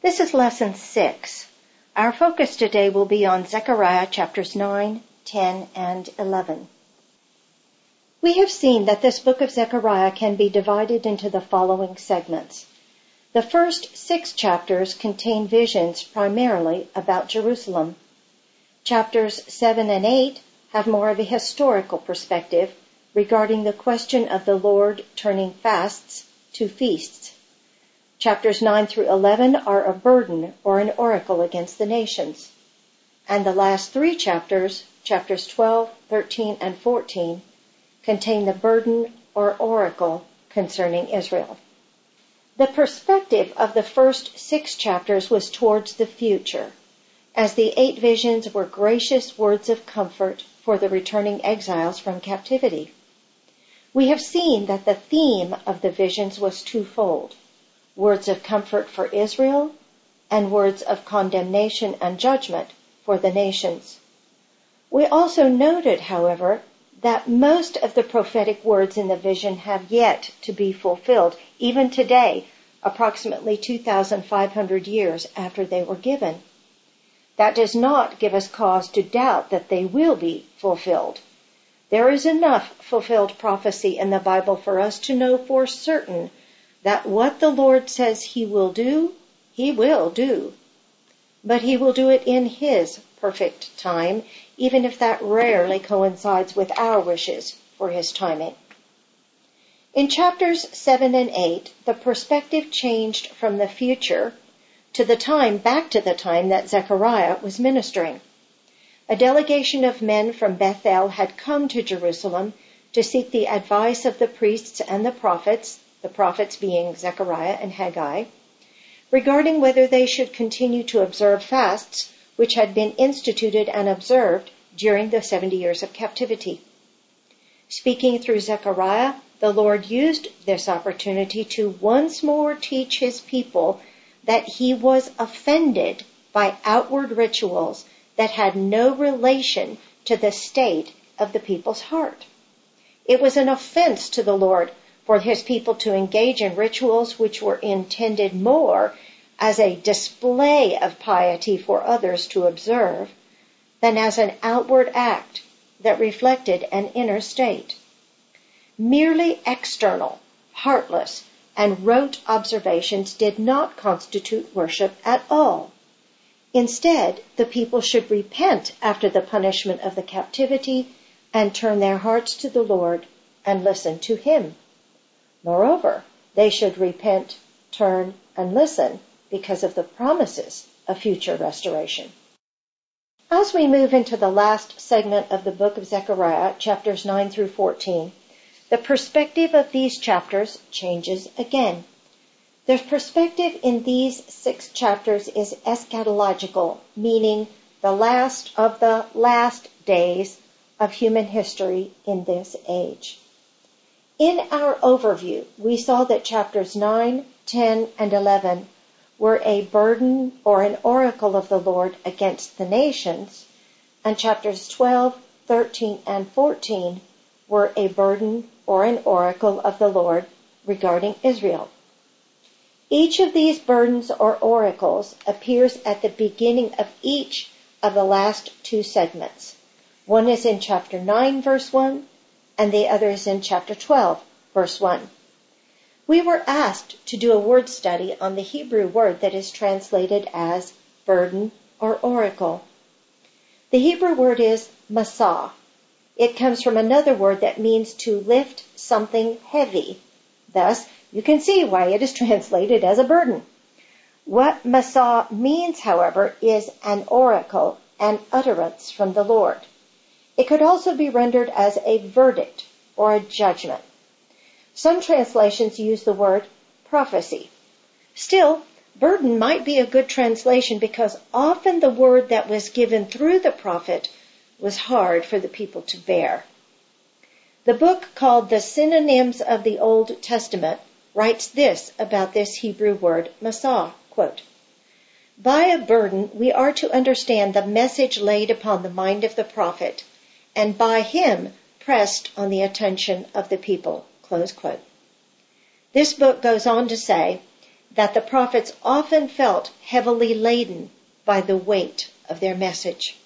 This is Lesson 6. Our focus today will be on Zechariah chapters 9, 10, and 11. We have seen that this book of Zechariah can be divided into the following segments. The first 6 chapters contain visions primarily about Jerusalem. Chapters 7 and 8 have more of a historical perspective regarding the question of the Lord turning fasts to feasts. Chapters 9 through 11 are a burden or an oracle against the nations. And the last 3 chapters, chapters 12, 13, and 14, contain the burden or oracle concerning Israel. The perspective of the first 6 chapters was towards the future, as the 8 visions were gracious words of comfort for the returning exiles from captivity. We have seen that the theme of the visions was twofold: words of comfort for Israel, and words of condemnation and judgment for the nations. We also noted, however, that most of the prophetic words in the vision have yet to be fulfilled, even today, approximately 2,500 years after they were given. That does not give us cause to doubt that they will be fulfilled. There is enough fulfilled prophecy in the Bible for us to know for certain that what the Lord says He will do, He will do. But He will do it in His perfect time, even if that rarely coincides with our wishes for His timing. In chapters 7 and 8, the perspective changed from the future back to the time that Zechariah was ministering. A delegation of men from Bethel had come to Jerusalem to seek the advice of the priests and the prophets being Zechariah and Haggai, regarding whether they should continue to observe fasts which had been instituted and observed during the 70 years of captivity. Speaking through Zechariah, the Lord used this opportunity to once more teach His people that He was offended by outward rituals that had no relation to the state of the people's heart. It was an offense to the Lord for His people to engage in rituals which were intended more as a display of piety for others to observe than as an outward act that reflected an inner state. Merely external, heartless, and rote observations did not constitute worship at all. Instead, the people should repent after the punishment of the captivity and turn their hearts to the Lord and listen to Him. Moreover, they should repent, turn, and listen because of the promises of future restoration. As we move into the last segment of the book of Zechariah, chapters 9 through 14, the perspective of these chapters changes again. The perspective in these 6 chapters is eschatological, meaning the last of the last days of human history in this age. In our overview, we saw that chapters 9, 10, and 11 were a burden or an oracle of the Lord against the nations, and chapters 12, 13, and 14 were a burden or an oracle of the Lord regarding Israel. Each of these burdens or oracles appears at the beginning of each of the last 2 segments. One is in chapter 9, verse 1, and the other is in chapter 12, verse 1. We were asked to do a word study on the Hebrew word that is translated as burden or oracle. The Hebrew word is masah. It comes from another word that means to lift something heavy. Thus, you can see why it is translated as a burden. What masah means, however, is an oracle, an utterance from the Lord. It could also be rendered as a verdict or a judgment. Some translations use the word prophecy. Still, burden might be a good translation because often the word that was given through the prophet was hard for the people to bear. The book called The Synonyms of the Old Testament writes this about this Hebrew word masah, quote, "By a burden we are to understand the message laid upon the mind of the prophet, and by him pressed on the attention of the people." Close quote. This book goes on to say, that the prophets often felt heavily laden by the weight of their message.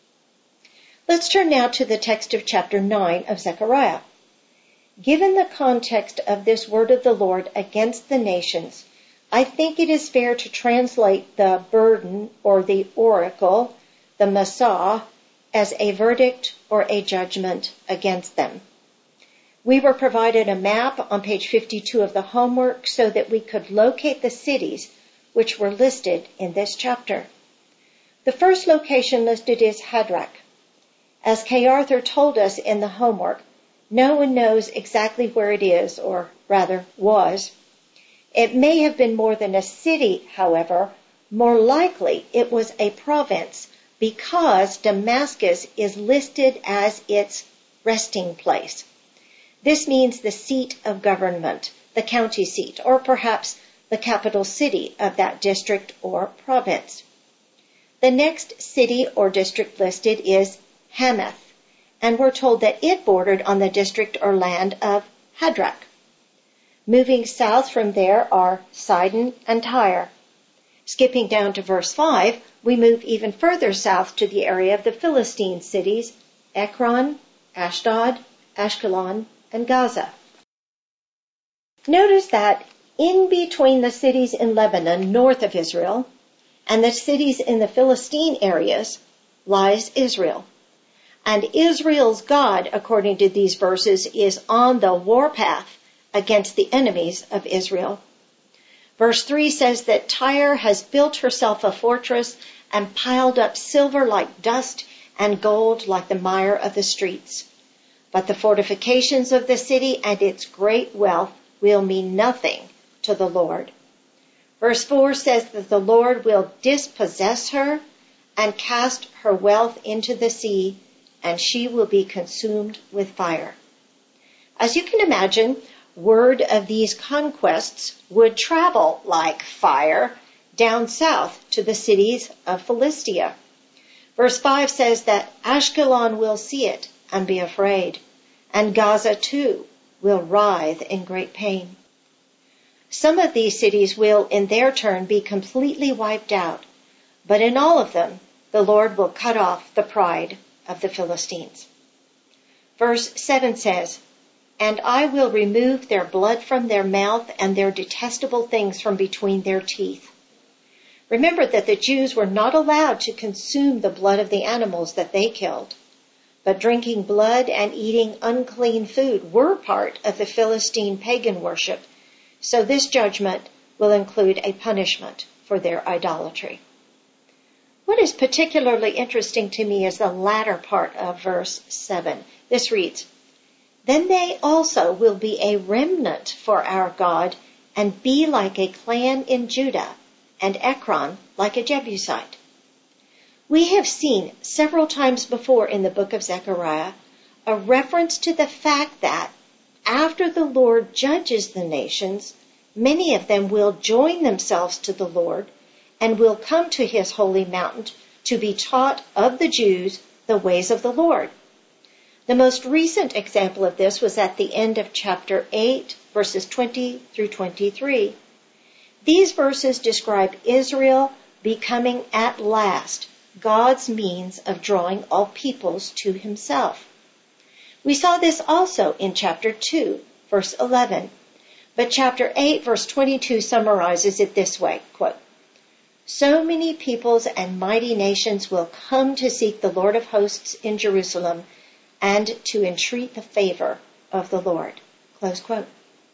Let's turn now to the text of chapter 9 of Zechariah. Given the context of this word of the Lord against the nations, I think it is fair to translate the burden or the oracle, the Massah, as a verdict or a judgment against them. We were provided a map on page 52 of the homework so that we could locate the cities which were listed in this chapter. The first location listed is Hadrach. As Kay Arthur told us in the homework, no one knows exactly where it is, or rather was. It may have been more than a city, however. More likely it was a province, because Damascus is listed as its resting place. This means the seat of government, the county seat, or perhaps the capital city of that district or province. The next city or district listed is Hamath, and we're told that it bordered on the district or land of Hadrach. Moving south from there are Sidon and Tyre. Skipping down to verse 5, we move even further south to the area of the Philistine cities, Ekron, Ashdod, Ashkelon, and Gaza. Notice that in between the cities in Lebanon, north of Israel, and the cities in the Philistine areas lies Israel. And Israel's God, according to these verses, is on the warpath against the enemies of Israel. Verse 3 says that Tyre has built herself a fortress and piled up silver like dust and gold like the mire of the streets. But the fortifications of the city and its great wealth will mean nothing to the Lord. Verse 4 says that the Lord will dispossess her and cast her wealth into the sea, and she will be consumed with fire. As you can imagine, word of these conquests would travel like fire down south to the cities of Philistia. Verse 5 says that Ashkelon will see it and be afraid, and Gaza too will writhe in great pain. Some of these cities will in their turn be completely wiped out, but in all of them the Lord will cut off the pride of the Philistines. Verse 7 says, "And I will remove their blood from their mouth and their detestable things from between their teeth." Remember that the Jews were not allowed to consume the blood of the animals that they killed, but drinking blood and eating unclean food were part of the Philistine pagan worship, so this judgment will include a punishment for their idolatry. What is particularly interesting to me is the latter part of verse 7. This reads, "Then they also will be a remnant for our God and be like a clan in Judah, and Ekron like a Jebusite." We have seen several times before in the book of Zechariah a reference to the fact that after the Lord judges the nations, many of them will join themselves to the Lord and will come to his holy mountain to be taught of the Jews the ways of the Lord. The most recent example of this was at the end of chapter 8, verses 20 through 23. These verses describe Israel becoming at last God's means of drawing all peoples to himself. We saw this also in chapter 2, verse 11, but chapter 8, verse 22 summarizes it this way, quote, "So many peoples and mighty nations will come to seek the Lord of hosts in Jerusalem and to entreat the favor of the Lord." Close quote.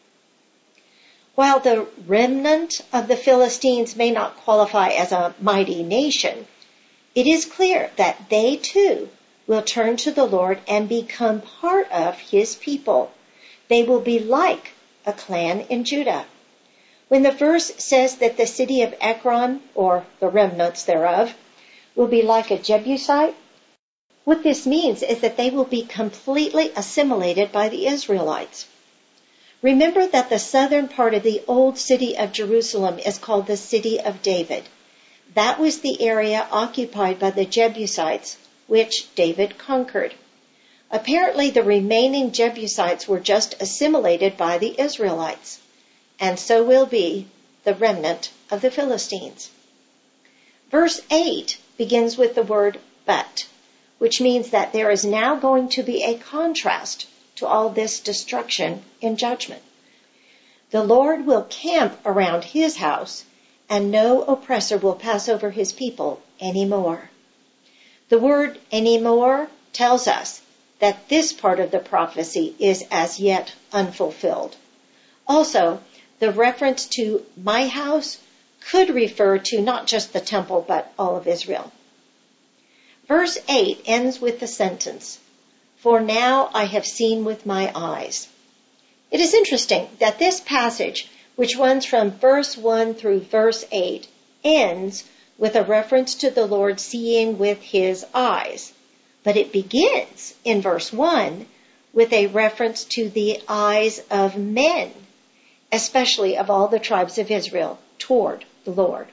While the remnant of the Philistines may not qualify as a mighty nation, it is clear that they too will turn to the Lord and become part of his people. They will be like a clan in Judah. When the verse says that the city of Ekron, or the remnants thereof, will be like a Jebusite, what this means is that they will be completely assimilated by the Israelites. Remember that the southern part of the old city of Jerusalem is called the City of David. That was the area occupied by the Jebusites, which David conquered. Apparently, the remaining Jebusites were just assimilated by the Israelites, and so will be the remnant of the Philistines. Verse 8 begins with the word but, which means that there is now going to be a contrast to all this destruction in judgment. The Lord will camp around his house, and no oppressor will pass over his people anymore. The word anymore tells us that this part of the prophecy is as yet unfulfilled. Also, the reference to my house could refer to not just the temple, but all of Israel. Verse 8 ends with the sentence, "For now I have seen with my eyes." It is interesting that this passage, which runs from verse 1 through verse 8, ends with a reference to the Lord seeing with his eyes. But it begins in verse 1 with a reference to the eyes of men, especially of all the tribes of Israel, toward the Lord.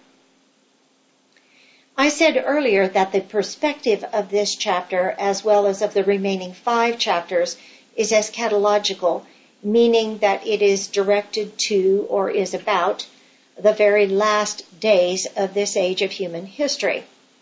I said earlier that the perspective of this chapter, as well as of the remaining 5 chapters, is eschatological, meaning that it is directed to or is about the very last days of this age of human history.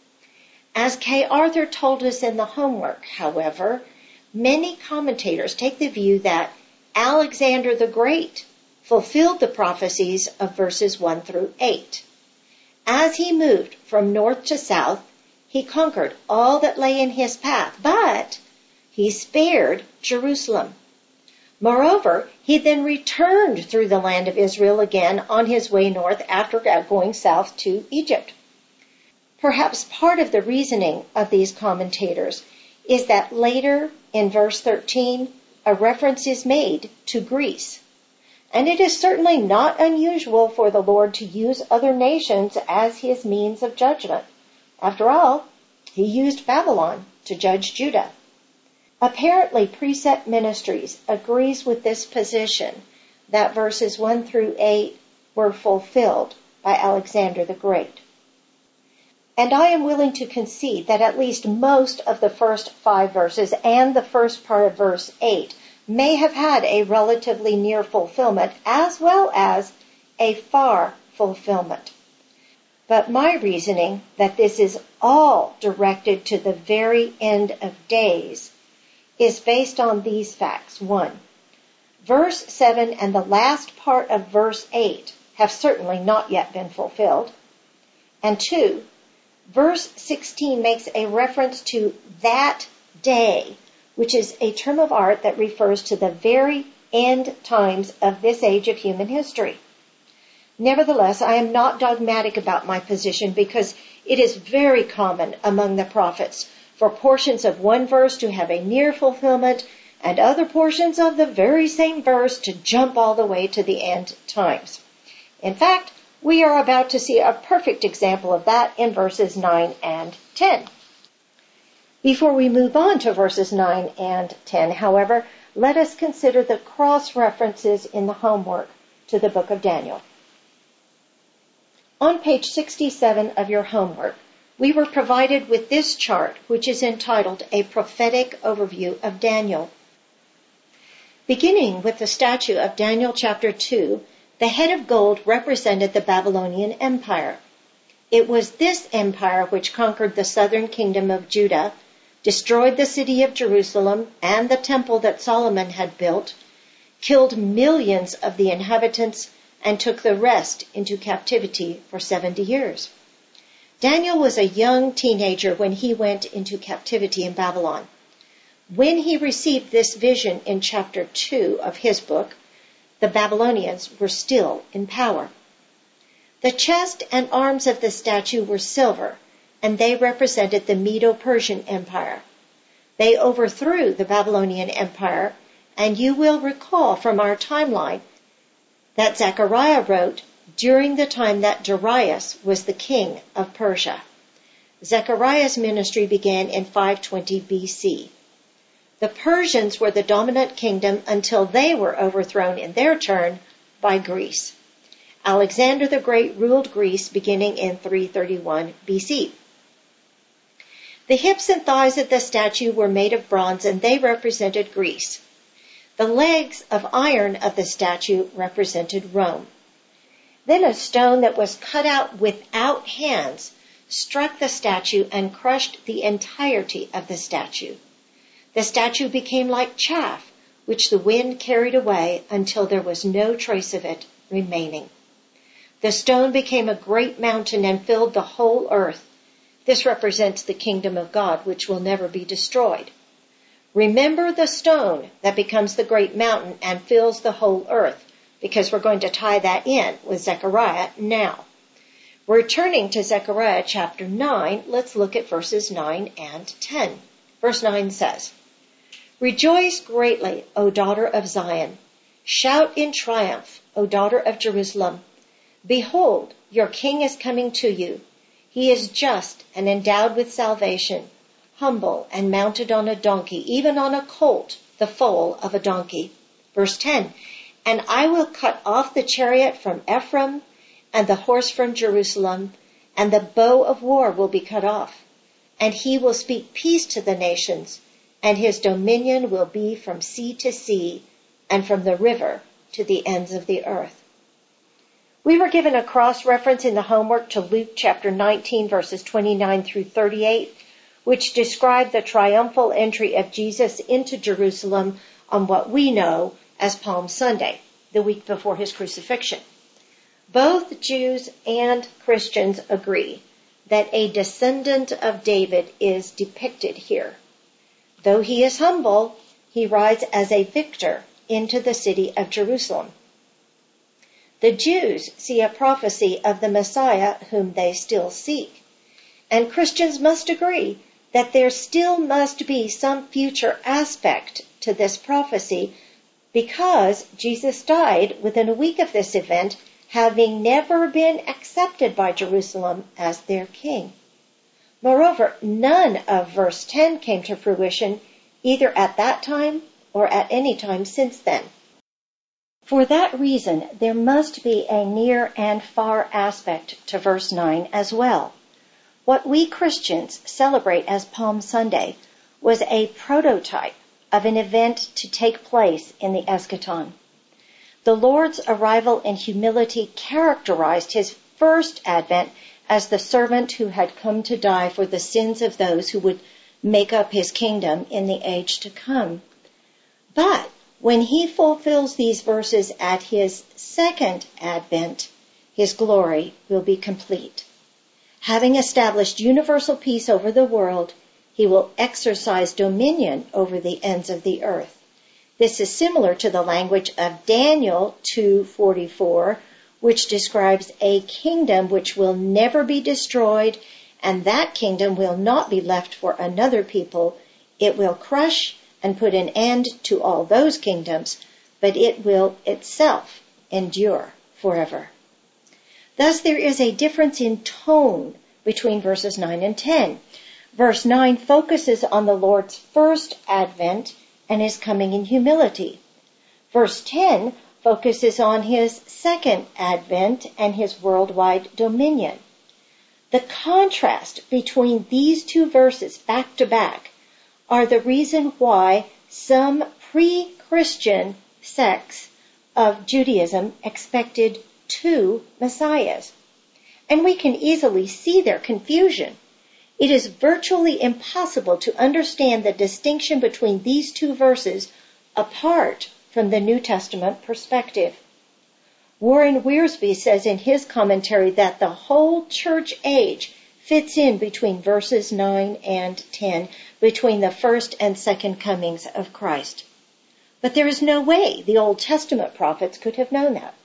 As Kay Arthur told us in the homework, however, many commentators take the view that Alexander the Great fulfilled the prophecies of verses 1 through 8. As he moved from north to south, he conquered all that lay in his path, but he spared Jerusalem. Moreover, he then returned through the land of Israel again on his way north after going south to Egypt. Perhaps part of the reasoning of these commentators is that later in verse 13, a reference is made to Greece. And it is certainly not unusual for the Lord to use other nations as his means of judgment. After all, he used Babylon to judge Judah. Apparently, Precept Ministries agrees with this position that verses 1 through 8 were fulfilled by Alexander the Great. And I am willing to concede that at least most of the first 5 verses and the first part of verse 8 may have had a relatively near fulfillment as well as a far fulfillment. But my reasoning that this is all directed to the very end of days is based on these facts. 1. Verse 7 and the last part of verse 8 have certainly not yet been fulfilled. And 2. Verse 16 makes a reference to that day, which is a term of art that refers to the very end times of this age of human history. Nevertheless, I am not dogmatic about my position because it is very common among the prophets for portions of one verse to have a near fulfillment and other portions of the very same verse to jump all the way to the end times. In fact, we are about to see a perfect example of that in verses 9 and 10. Before we move on to verses 9 and 10, however, let us consider the cross-references in the homework to the book of Daniel. On page 67 of your homework, we were provided with this chart, which is entitled A Prophetic Overview of Daniel. Beginning with the statue of Daniel chapter 2, the head of gold represented the Babylonian Empire. It was this empire which conquered the southern kingdom of Judah, destroyed the city of Jerusalem and the temple that Solomon had built, killed millions of the inhabitants, and took the rest into captivity for 70 years. Daniel was a young teenager when he went into captivity in Babylon. When he received this vision in chapter 2 of his book, the Babylonians were still in power. The chest and arms of the statue were silver, and they represented the Medo-Persian Empire. They overthrew the Babylonian Empire, and you will recall from our timeline that Zechariah wrote during the time that Darius was the king of Persia. Zechariah's ministry began in 520 BC. The Persians were the dominant kingdom until they were overthrown in their turn by Greece. Alexander the Great ruled Greece beginning in 331 BC. The hips and thighs of the statue were made of bronze, and they represented Greece. The legs of iron of the statue represented Rome. Then a stone that was cut out without hands struck the statue and crushed the entirety of the statue. The statue became like chaff, which the wind carried away until there was no trace of it remaining. The stone became a great mountain and filled the whole earth. This represents the kingdom of God, which will never be destroyed. Remember the stone that becomes the great mountain and fills the whole earth, because we're going to tie that in with Zechariah now. Returning to Zechariah chapter 9, let's look at verses 9 and 10. Verse 9 says, "Rejoice greatly, O daughter of Zion. Shout in triumph, O daughter of Jerusalem. Behold, your king is coming to you. He is just and endowed with salvation, humble and mounted on a donkey, even on a colt, the foal of a donkey." Verse 10, "And I will cut off the chariot from Ephraim and the horse from Jerusalem, and the bow of war will be cut off. And he will speak peace to the nations, and his dominion will be from sea to sea, and from the river to the ends of the earth." We were given a cross-reference in the homework to Luke chapter 19, verses 29 through 38, which describe the triumphal entry of Jesus into Jerusalem on what we know as Palm Sunday, the week before his crucifixion. Both Jews and Christians agree that a descendant of David is depicted here. Though he is humble, he rides as a victor into the city of Jerusalem. The Jews see a prophecy of the Messiah whom they still seek. And Christians must agree that there still must be some future aspect to this prophecy, because Jesus died within a week of this event, having never been accepted by Jerusalem as their king. Moreover, none of verse 10 came to fruition either at that time or at any time since then. For that reason, there must be a near and far aspect to verse 9 as well. What we Christians celebrate as Palm Sunday was a prototype of an event to take place in the eschaton. The Lord's arrival in humility characterized his first advent as the servant who had come to die for the sins of those who would make up his kingdom in the age to come. But when he fulfills these verses at his second advent, his glory will be complete. Having established universal peace over the world, he will exercise dominion over the ends of the earth. This is similar to the language of Daniel 2:44, which describes a kingdom which will never be destroyed, and that kingdom will not be left for another people. It will crush and put an end to all those kingdoms, but it will itself endure forever. Thus there is a difference in tone between verses 9 and 10. Verse 9 focuses on the Lord's first advent and his coming in humility. Verse 10 focuses on his second advent and his worldwide dominion. The contrast between these two verses back to back are the reason why some pre-Christian sects of Judaism expected two messiahs. And we can easily see their confusion. It is virtually impossible to understand the distinction between these two verses apart from the New Testament perspective. Warren Wiersbe says in his commentary that the whole church age fits in between verses 9 and 10, between the first and second comings of Christ. But there is no way the Old Testament prophets could have known that.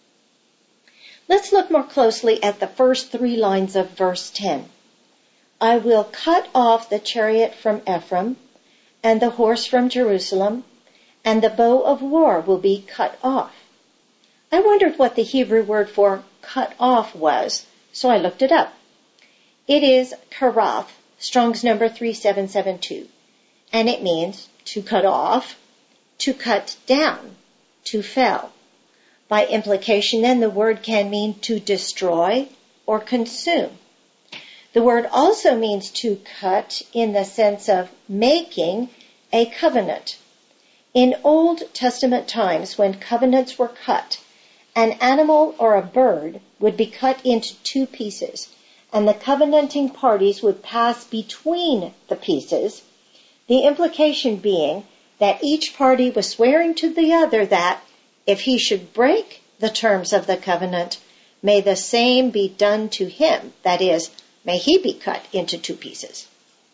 Let's look more closely at the first three lines of verse 10. "I will cut off the chariot from Ephraim, and the horse from Jerusalem, and the bow of war will be cut off." I wondered what the Hebrew word for cut off was, so I looked it up. It is karath, Strong's number 3772, and it means to cut off, to cut down, to fell. By implication, then, the word can mean to destroy or consume. The word also means to cut in the sense of making a covenant. In Old Testament times, when covenants were cut, An animal or a bird would be cut into two pieces, and the covenanting parties would pass between the pieces, the implication being that each party was swearing to the other that, if he should break the terms of the covenant, may the same be done to him, that is, may he be cut into two pieces.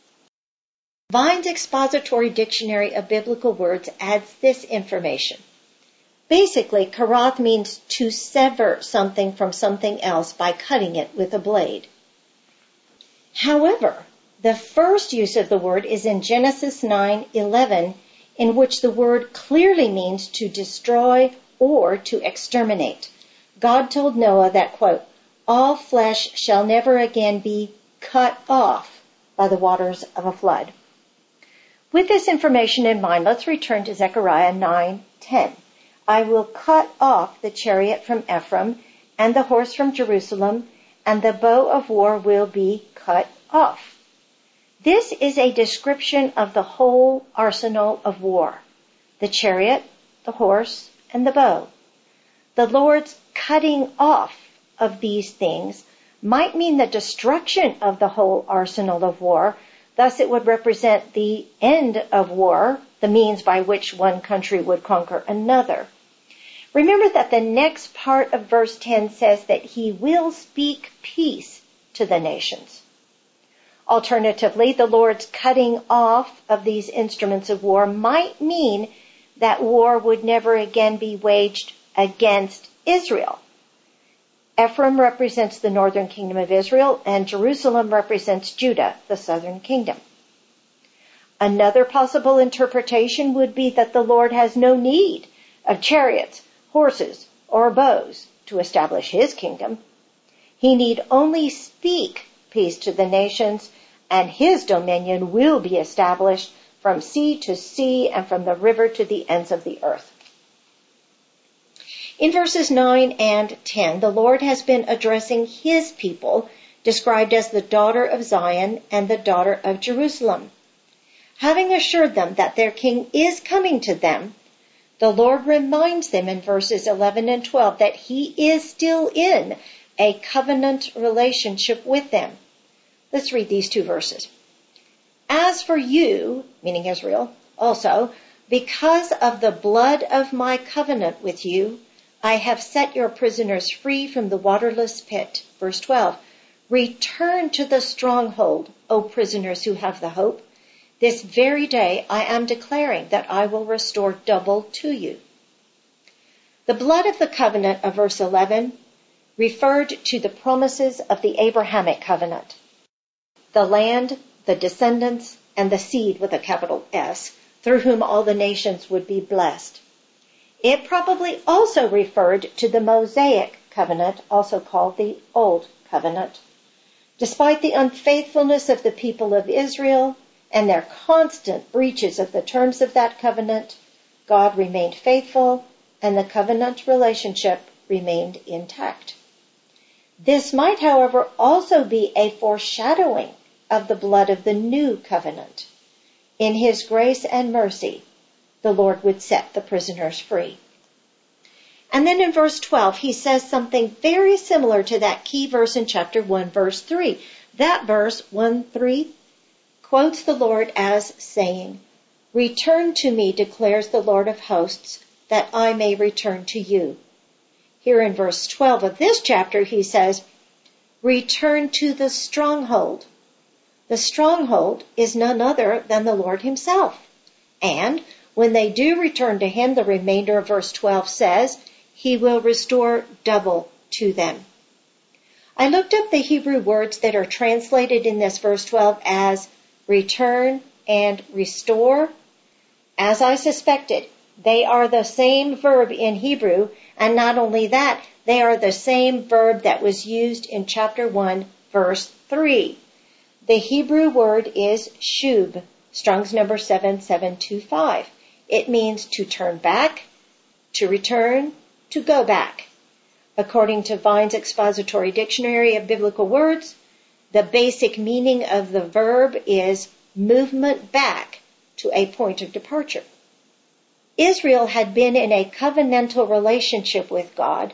Vine's Expository Dictionary of Biblical Words adds this information. Basically, karath means to sever something from something else by cutting it with a blade. However, the first use of the word is in Genesis 9:11, in which the word clearly means to destroy or to exterminate. God told Noah that, quote, all flesh shall never again be cut off by the waters of a flood. With this information in mind, let's return to Zechariah 9:10. I will cut off the chariot from Ephraim and the horse from Jerusalem, and the bow of war will be cut off. This is a description of the whole arsenal of war, the chariot, the horse, and the bow. The Lord's cutting off of these things might mean the destruction of the whole arsenal of war. Thus it would represent the end of war, the means by which one country would conquer another. Remember that the next part of verse 10 says that he will speak peace to the nations. Alternatively, the Lord's cutting off of these instruments of war might mean that war would never again be waged against Israel. Ephraim represents the northern kingdom of Israel, and Jerusalem represents Judah, the southern kingdom. Another possible interpretation would be that the Lord has no need of chariots, horses, or bows to establish his kingdom. He need only speak peace to the nations, and his dominion will be established from sea to sea and from the river to the ends of the earth. In verses 9 and 10, the Lord has been addressing his people, described as the daughter of Zion and the daughter of Jerusalem. Having assured them that their king is coming to them, the Lord reminds them in verses 11 and 12 that he is still in a covenant relationship with them. Let's read these two verses. As for you, meaning Israel, also, because of the blood of my covenant with you, I have set your prisoners free from the waterless pit. Verse 12, return to the stronghold, O prisoners who have the hope. This very day I am declaring that I will restore double to you. The blood of the covenant of verse 11 referred to the promises of the Abrahamic covenant. The land, the descendants, and the seed with a capital S, through whom all the nations would be blessed. It probably also referred to the Mosaic covenant, also called the Old Covenant. Despite the unfaithfulness of the people of Israel and their constant breaches of the terms of that covenant, God remained faithful and the covenant relationship remained intact. This might, however, also be a foreshadowing of the blood of the new covenant. In his grace and mercy, the Lord would set the prisoners free. And then in verse 12, he says something very similar to that key verse in chapter 1, verse 3. That verse, 1:3, quotes the Lord as saying, return to me, declares the Lord of hosts, that I may return to you. Here in verse 12 of this chapter, he says, return to the stronghold. The stronghold is none other than the Lord himself. And when they do return to him, the remainder of verse 12 says, he will restore double to them. I looked up the Hebrew words that are translated in this verse 12 as return and restore. As I suspected, they are the same verb in Hebrew, and not only that, they are the same verb that was used in chapter 1, verse 3. The Hebrew word is shub, Strong's number 7725. It means to turn back, to return, to go back. According to Vine's Expository Dictionary of Biblical Words, the basic meaning of the verb is movement back to a point of departure. Israel had been in a covenantal relationship with God,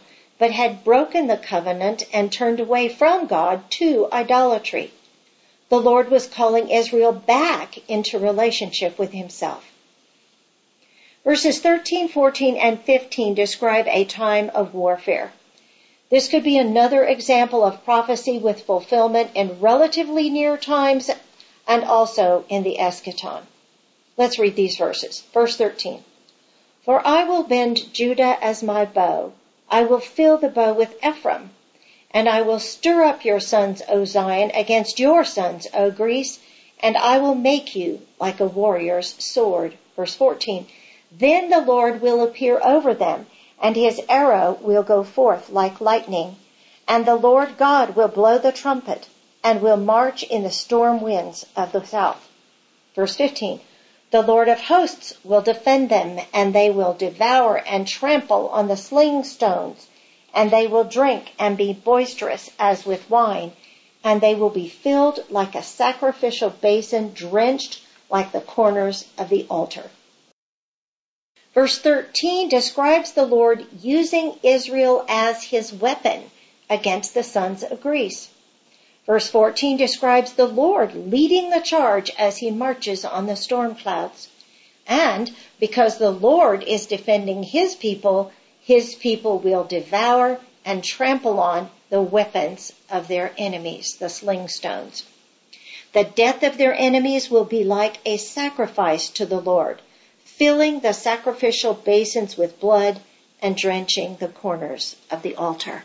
but had broken the covenant and turned away from God to idolatry. The Lord was calling Israel back into relationship with himself. Verses 13, 14, and 15 describe a time of warfare. This could be another example of prophecy with fulfillment in relatively near times and also in the eschaton. Let's read these verses. Verse 13. For I will bend Judah as my bow. I will fill the bow with Ephraim. And I will stir up your sons, O Zion, against your sons, O Greece, and I will make you like a warrior's sword. Verse 14. Then the Lord will appear over them, and his arrow will go forth like lightning. And the Lord God will blow the trumpet, and will march in the storm winds of the south. Verse 15. The Lord of hosts will defend them, and they will devour and trample on the sling stones. And they will drink and be boisterous as with wine, and they will be filled like a sacrificial basin, drenched like the corners of the altar. Verse 13 describes the Lord using Israel as his weapon against the sons of Greece. Verse 14 describes the Lord leading the charge as he marches on the storm clouds. And because the Lord is defending his people will devour and trample on the weapons of their enemies, the sling stones. The death of their enemies will be like a sacrifice to the Lord, filling the sacrificial basins with blood and drenching the corners of the altar.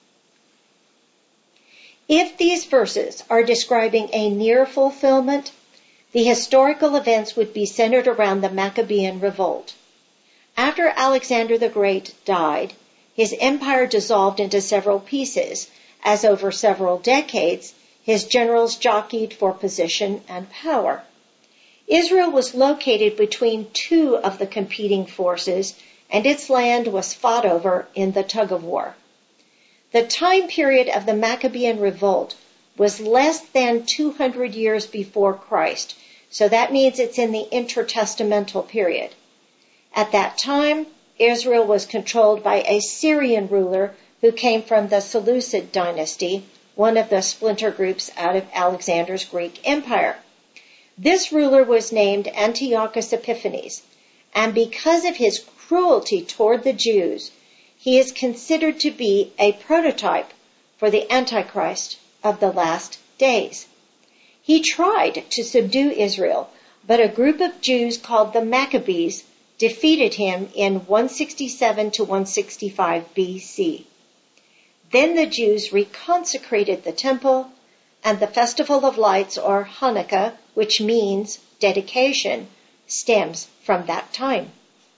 If these verses are describing a near fulfillment, the historical events would be centered around the Maccabean revolt. After Alexander the Great died, his empire dissolved into several pieces, as over several decades, his generals jockeyed for position and power. Israel was located between two of the competing forces, and its land was fought over in the tug-of-war. The time period of the Maccabean revolt was less than 200 years before Christ, so that means it's in the intertestamental period. At that time, Israel was controlled by a Syrian ruler who came from the Seleucid dynasty, one of the splinter groups out of Alexander's Greek Empire. This ruler was named Antiochus Epiphanes, and because of his cruelty toward the Jews, he is considered to be a prototype for the Antichrist of the last days. He tried to subdue Israel, but a group of Jews called the Maccabees defeated him in 167 to 165 BC. Then the Jews reconsecrated the temple, and the Festival of Lights, or Hanukkah, which means dedication, stems from that time.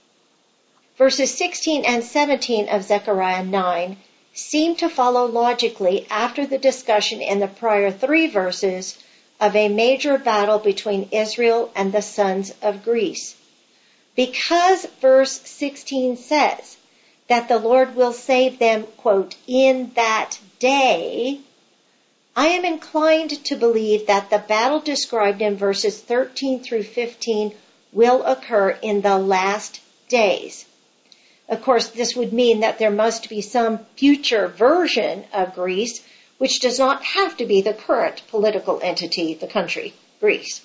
Verses 16 and 17 of Zechariah 9 seem to follow logically after the discussion in the prior 3 verses of a major battle between Israel and the sons of Greece. Because verse 16 says that the Lord will save them, quote, in that day, I am inclined to believe that the battle described in verses 13 through 15 will occur in the last days. Of course, this would mean that there must be some future version of Greece, which does not have to be the current political entity, the country, Greece.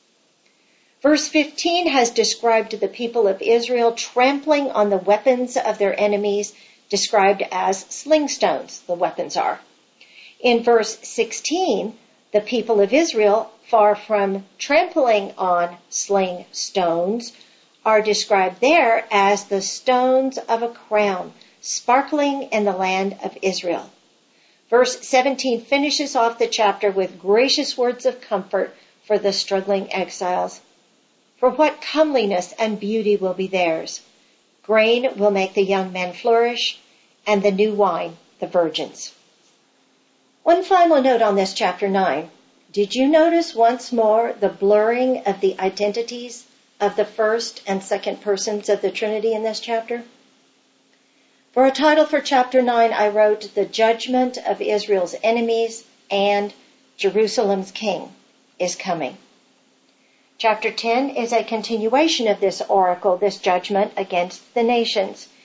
Verse 15 has described the people of Israel trampling on the weapons of their enemies, described as sling stones, the weapons are. In verse 16, the people of Israel, far from trampling on sling stones, are described there as the stones of a crown, sparkling in the land of Israel. Verse 17 finishes off the chapter with gracious words of comfort for the struggling exiles. For what comeliness and beauty will be theirs. Grain will make the young men flourish, and the new wine the virgins. One final note on this chapter 9. Did you notice once more the blurring of the identities of the first and second persons of the Trinity in this chapter? For a title for chapter 9, I wrote The Judgment of Israel's Enemies and Jerusalem's King is Coming. Chapter 10 is a continuation of this oracle, this judgment against the nations.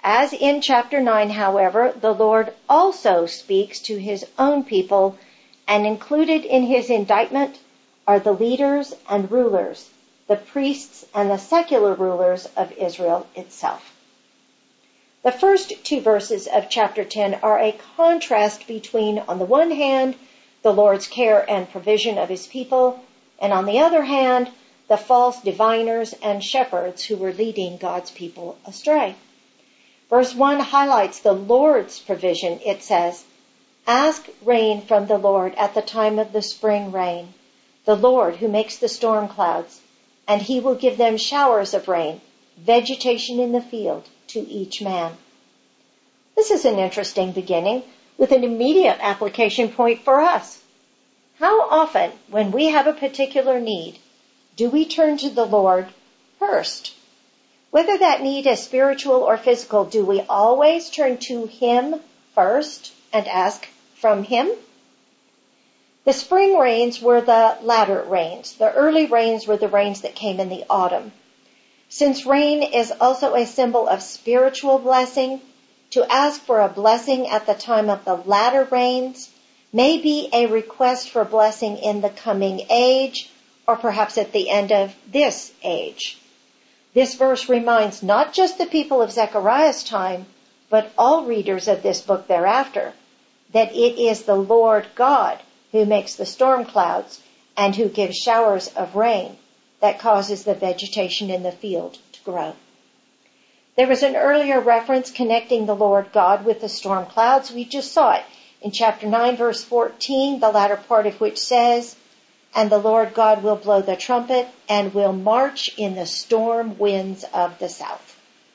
As in chapter 9, however, the Lord also speaks to his own people, and included in his indictment are the leaders and rulers, the priests and the secular rulers of Israel itself. The first two verses of chapter 10 are a contrast between, on the one hand, the Lord's care and provision of his people, and on the other hand, the false diviners and shepherds who were leading God's people astray. Verse 1 highlights the Lord's provision. It says, "Ask rain from the Lord at the time of the spring rain, the Lord who makes the storm clouds, and he will give them showers of rain, vegetation in the field to each man." This is an interesting beginning with an immediate application point for us. How often, when we have a particular need, do we turn to the Lord first? Whether that need is spiritual or physical, do we always turn to him first and ask from him? The spring rains were the latter rains. The early rains were the rains that came in the autumn. Since rain is also a symbol of spiritual blessing, to ask for a blessing at the time of the latter rains may be a request for blessing in the coming age, or perhaps at the end of this age. This verse reminds not just the people of Zechariah's time, but all readers of this book thereafter, that it is the Lord God who makes the storm clouds and who gives showers of rain that causes the vegetation in the field to grow. There was an earlier reference connecting the Lord God with the storm clouds. We just saw it in chapter 9, verse 14, the latter part of which says, "And the Lord God will blow the trumpet and will march in the storm winds of the south."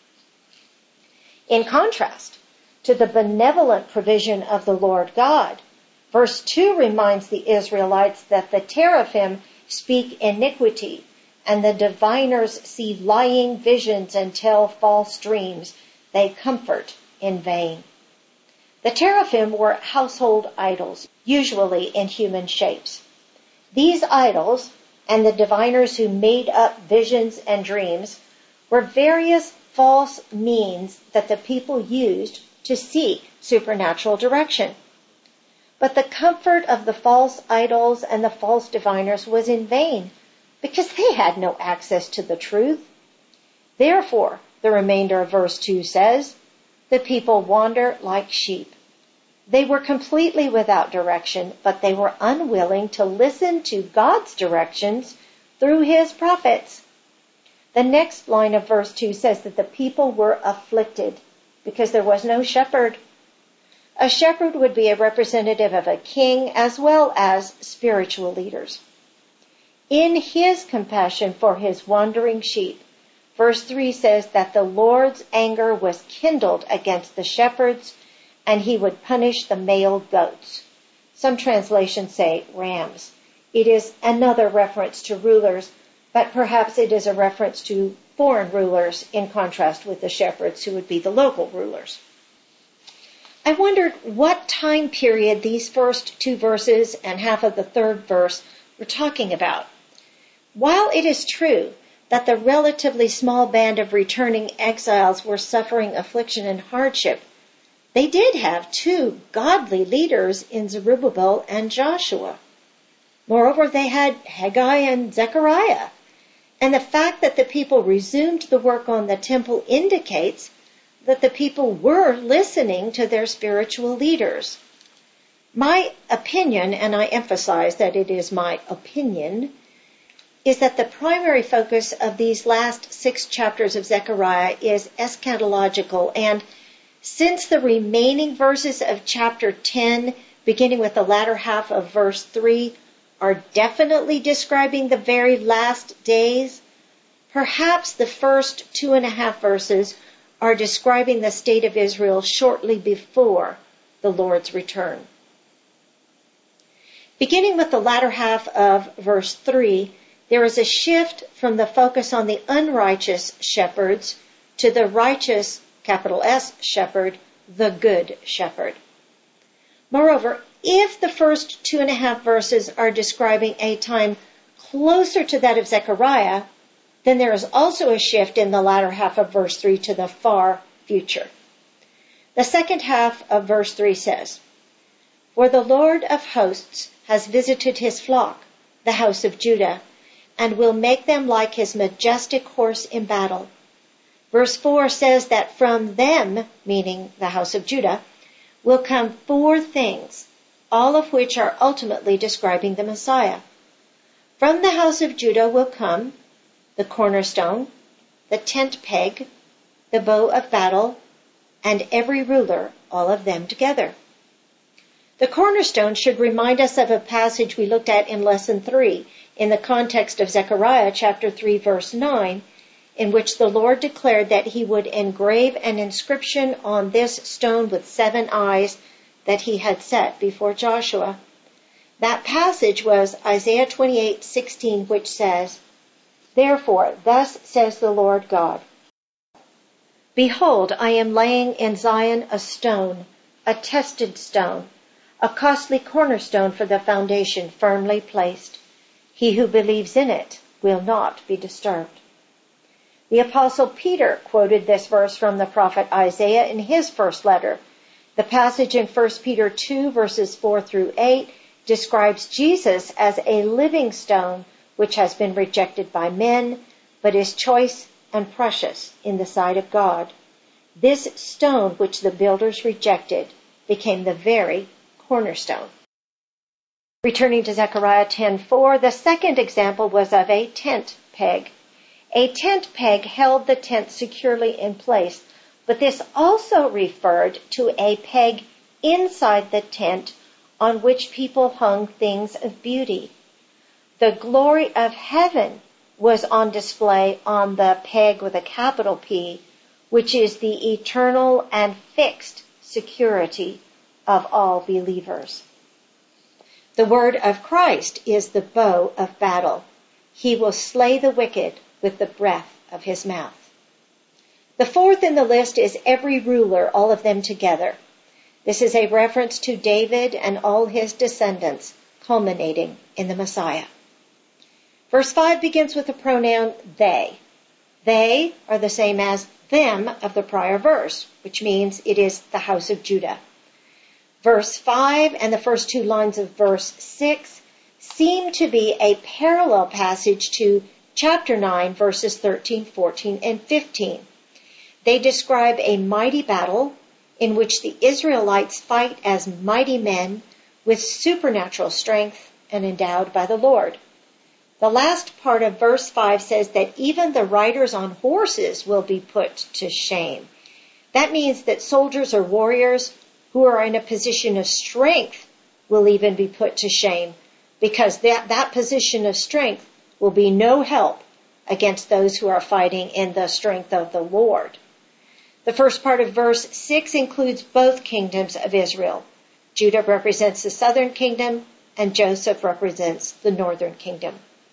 In contrast to the benevolent provision of the Lord God, verse 2 reminds the Israelites that the teraphim speak iniquity, and the diviners see lying visions and tell false dreams. They comfort in vain. The teraphim were household idols, usually in human shapes. These idols, and the diviners who made up visions and dreams, were various false means that the people used to seek supernatural direction. But the comfort of the false idols and the false diviners was in vain, because they had no access to the truth. Therefore, the remainder of verse 2 says, the people wander like sheep. They were completely without direction, but they were unwilling to listen to God's directions through his prophets. The next line of verse 2 says that the people were afflicted because there was no shepherd. A shepherd would be a representative of a king as well as spiritual leaders. In his compassion for his wandering sheep, verse 3 says that the Lord's anger was kindled against the shepherds, and he would punish the male goats. Some translations say rams. It is another reference to rulers, but perhaps it is a reference to foreign rulers in contrast with the shepherds who would be the local rulers. I wondered what time period these first two verses and half of the third verse were talking about. While it is true that the relatively small band of returning exiles were suffering affliction and hardship, they did have two godly leaders in Zerubbabel and Joshua. Moreover, they had Haggai and Zechariah. And the fact that the people resumed the work on the temple indicates that the people were listening to their spiritual leaders. My opinion, and I emphasize that it is my opinion, is that the primary focus of these last 6 chapters of Zechariah is eschatological, and since the remaining verses of chapter 10, beginning with the latter half of verse 3, are definitely describing the very last days, perhaps the first 2.5 verses are describing the state of Israel shortly before the Lord's return. Beginning with the latter half of verse 3, there is a shift from the focus on the unrighteous shepherds to the righteous, capital S, shepherd, the good shepherd. Moreover, if the first 2.5 verses are describing a time closer to that of Zechariah, then there is also a shift in the latter half of verse 3 to the far future. The second half of verse 3 says, "For the Lord of hosts has visited his flock, the house of Judah, and will make them like his majestic horse in battle." Verse 4 says that from them, meaning the house of Judah, will come 4 things, all of which are ultimately describing the Messiah. From the house of Judah will come the cornerstone, the tent peg, the bow of battle, and every ruler, all of them together. The cornerstone should remind us of a passage we looked at in Lesson 3 in the context of Zechariah chapter 3 verse 9, in which the Lord declared that he would engrave an inscription on this stone with 7 eyes that he had set before Joshua. That passage was Isaiah 28:16, which says, "Therefore, thus says the Lord God, Behold, I am laying in Zion a stone, a tested stone, a costly cornerstone for the foundation, firmly placed. He who believes in it will not be disturbed." The Apostle Peter quoted this verse from the prophet Isaiah in his first letter. The passage in 1 Peter 2 verses 4 through 8 describes Jesus as a living stone which has been rejected by men, but is choice and precious in the sight of God. This stone which the builders rejected became the very cornerstone. Returning to Zechariah 10:4, the second example was of a tent peg. A tent peg held the tent securely in place, but this also referred to a peg inside the tent on which people hung things of beauty. The glory of heaven was on display on the peg with a capital P, which is the eternal and fixed security of all believers. The word of Christ is the bow of battle. He will slay the wicked with the breath of his mouth. The fourth in the list is every ruler, all of them together. This is a reference to David and all his descendants, culminating in the Messiah. Verse 5 begins with the pronoun they. They are the same as them of the prior verse, which means it is the house of Judah. Verse 5 and the first 2 lines of verse 6 seem to be a parallel passage to chapter 9, verses 13, 14, and 15. They describe a mighty battle in which the Israelites fight as mighty men with supernatural strength and endowed by the Lord. The last part of verse 5 says that even the riders on horses will be put to shame. That means that soldiers or warriors who are in a position of strength will even be put to shame, because that position of strength will be no help against those who are fighting in the strength of the Lord. The first part of verse 6 includes both kingdoms of Israel. Judah represents the southern kingdom, and Joseph represents the northern kingdom.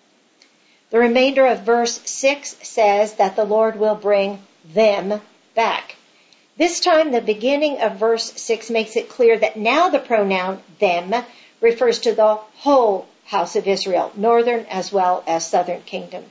The remainder of verse 6 says that the Lord will bring them back. This time, the beginning of verse 6 makes it clear that now the pronoun them refers to the whole house of Israel, northern as well as southern kingdom.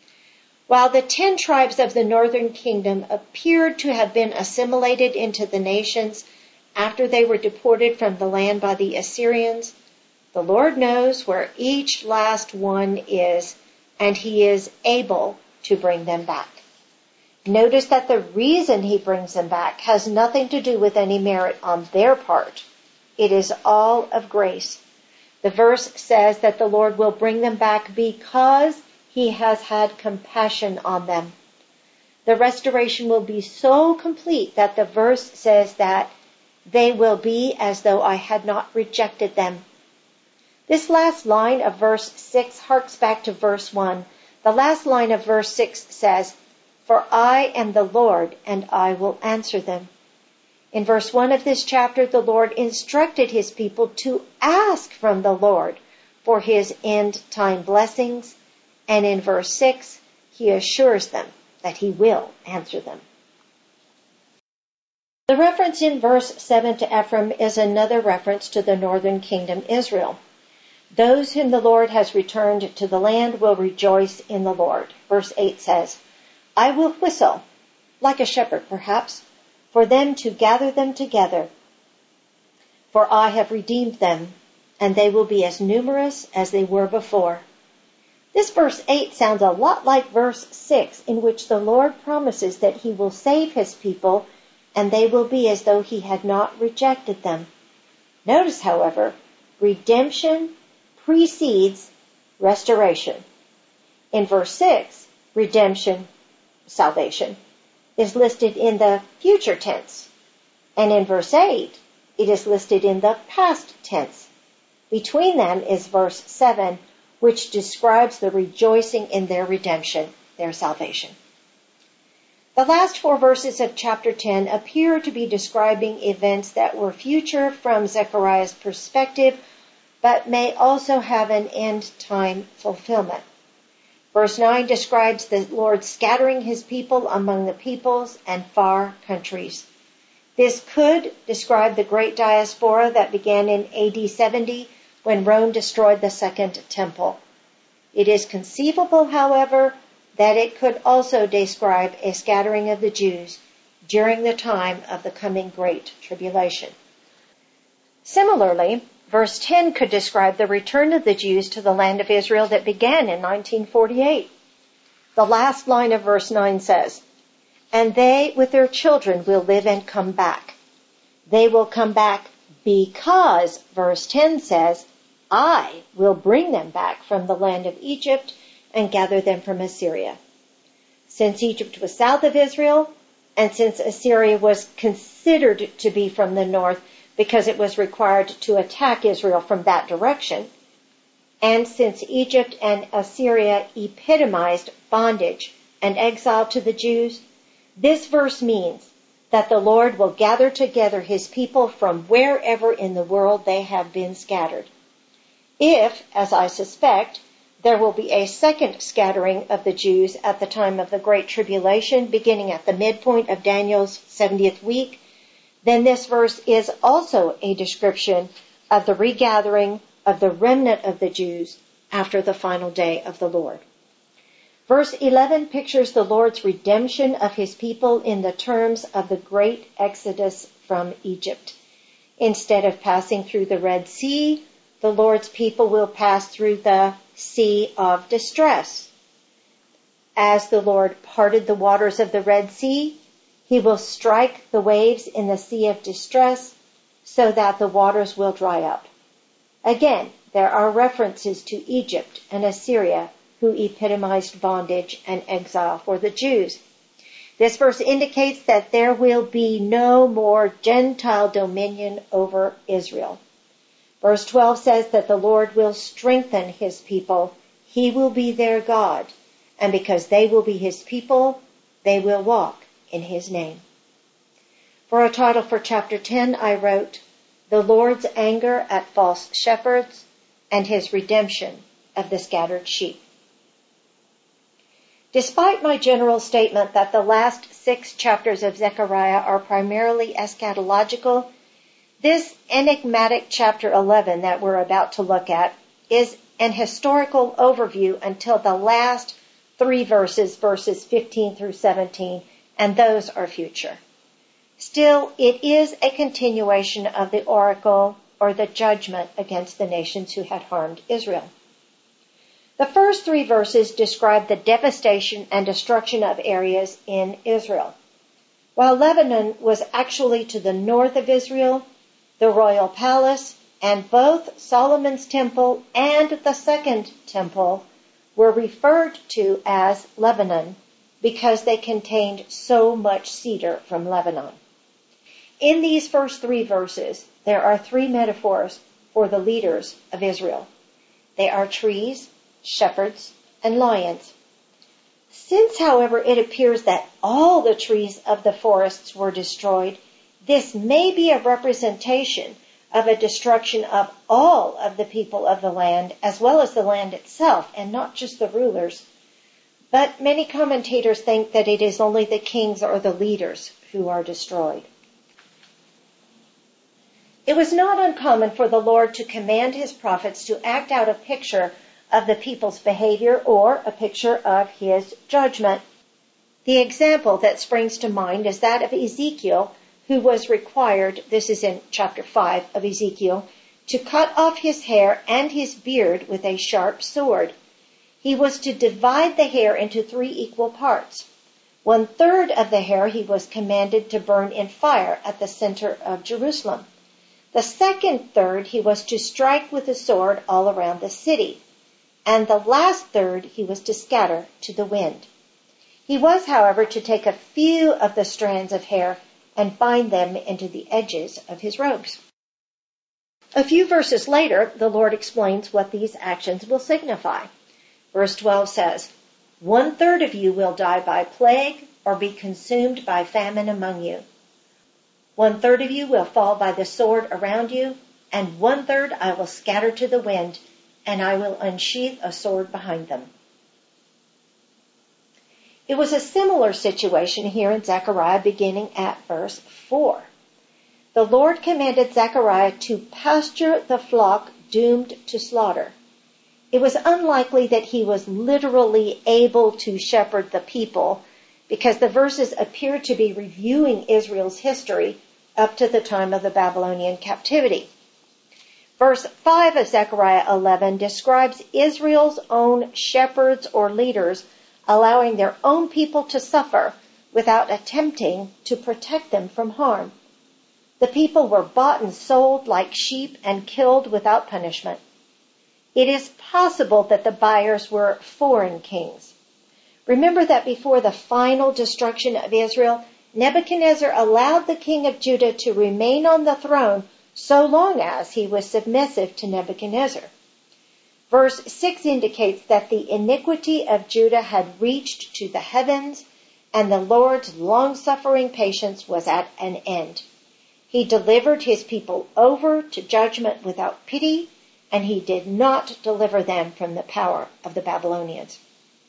While the 10 tribes of the northern kingdom appeared to have been assimilated into the nations after they were deported from the land by the Assyrians, the Lord knows where each last one is, and he is able to bring them back. Notice that the reason he brings them back has nothing to do with any merit on their part. It is all of grace. The verse says that the Lord will bring them back because he has had compassion on them. The restoration will be so complete that the verse says that they will be as though I had not rejected them. This last line of verse 6 harks back to verse 1. The last line of verse 6 says, "For I am the Lord, and I will answer them." In verse 1 of this chapter, the Lord instructed his people to ask from the Lord for his end-time blessings, and in verse 6, he assures them that he will answer them. The reference in verse 7 to Ephraim is another reference to the northern kingdom Israel. Those whom the Lord has returned to the land will rejoice in the Lord. Verse 8 says, "I will whistle, like a shepherd perhaps, for them to gather them together. For I have redeemed them, and they will be as numerous as they were before. This verse 8 sounds a lot like verse 6, in which the Lord promises that he will save his people, and they will be as though he had not rejected them. Notice, however, redemption precedes restoration. In verse 6, redemption, salvation, is listed in the future tense, and in verse 8, it is listed in the past tense. Between them is verse 7, which describes the rejoicing in their redemption, their salvation. The last 4 verses of chapter 10 appear to be describing events that were future from Zechariah's perspective, but may also have an end-time fulfillment. Verse 9 describes the Lord scattering his people among the peoples and far countries. This could describe the great diaspora that began in AD 70 when Rome destroyed the Second Temple. It is conceivable, however, that it could also describe a scattering of the Jews during the time of the coming Great Tribulation. Similarly, verse 10 could describe the return of the Jews to the land of Israel that began in 1948. The last line of verse 9 says, "And they with their children will live and come back. They will come back because," verse 10 says, "I will bring them back from the land of Egypt and gather them from Assyria." Since Egypt was south of Israel, and since Assyria was considered to be from the north because it was required to attack Israel from that direction, and since Egypt and Assyria epitomized bondage and exile to the Jews, this verse means that the Lord will gather together his people from wherever in the world they have been scattered. If, as I suspect, there will be a second scattering of the Jews at the time of the Great Tribulation, beginning at the midpoint of Daniel's 70th week, then this verse is also a description of the regathering of the remnant of the Jews after the final day of the Lord. Verse 11 pictures the Lord's redemption of his people in the terms of the great exodus from Egypt. Instead of passing through the Red Sea, the Lord's people will pass through the Sea of Distress. As the Lord parted the waters of the Red Sea, he will strike the waves in the Sea of Distress so that the waters will dry up. Again, there are references to Egypt and Assyria, who epitomized bondage and exile for the Jews. This verse indicates that there will be no more Gentile dominion over Israel. Verse 12 says that the Lord will strengthen his people. He will be their God. And because they will be his people, they will walk in his name. For a title for chapter 10, I wrote, "The Lord's Anger at False Shepherds and his Redemption of the Scattered Sheep." Despite my general statement that the last 6 chapters of Zechariah are primarily eschatological, this enigmatic chapter 11 that we're about to look at is an historical overview until the last 3 verses, verses 15 through 17, and those are future. Still, it is a continuation of the oracle or the judgment against the nations who had harmed Israel. The first 3 verses describe the devastation and destruction of areas in Israel. While Lebanon was actually to the north of Israel, the royal palace, and both Solomon's temple and the second temple were referred to as Lebanon because they contained so much cedar from Lebanon. In these first 3 verses, there are 3 metaphors for the leaders of Israel. They are trees, shepherds, and lions. Since, however, it appears that all the trees of the forests were destroyed, this may be a representation of a destruction of all of the people of the land, as well as the land itself, and not just the rulers. But many commentators think that it is only the kings or the leaders who are destroyed. It was not uncommon for the Lord to command his prophets to act out a picture of the people's behavior or a picture of his judgment. The example that springs to mind is that of Ezekiel who was required, this is in chapter 5 of Ezekiel, to cut off his hair and his beard with a sharp sword. He was to divide the hair into 3 equal parts. 1/3 of the hair he was commanded to burn in fire at the center of Jerusalem. The second third he was to strike with the sword all around the city. And the last third he was to scatter to the wind. He was, however, to take a few of the strands of hair and bind them into the edges of his robes. A few verses later, the Lord explains what these actions will signify. Verse 12 says, 1/3 of you will die by plague or be consumed by famine among you. 1/3 of you will fall by the sword around you, and 1/3 I will scatter to the wind, and I will unsheath a sword behind them. It was a similar situation here in Zechariah beginning at verse 4. The Lord commanded Zechariah to pasture the flock doomed to slaughter. It was unlikely that he was literally able to shepherd the people, because the verses appear to be reviewing Israel's history up to the time of the Babylonian captivity. Verse 5 of Zechariah 11 describes Israel's own shepherds or leaders allowing their own people to suffer without attempting to protect them from harm. The people were bought and sold like sheep and killed without punishment. It is possible that the buyers were foreign kings. Remember that before the final destruction of Israel, Nebuchadnezzar allowed the king of Judah to remain on the throne so long as he was submissive to Nebuchadnezzar. Verse 6 indicates that the iniquity of Judah had reached to the heavens, and the Lord's long-suffering patience was at an end. He delivered his people over to judgment without pity, and he did not deliver them from the power of the Babylonians.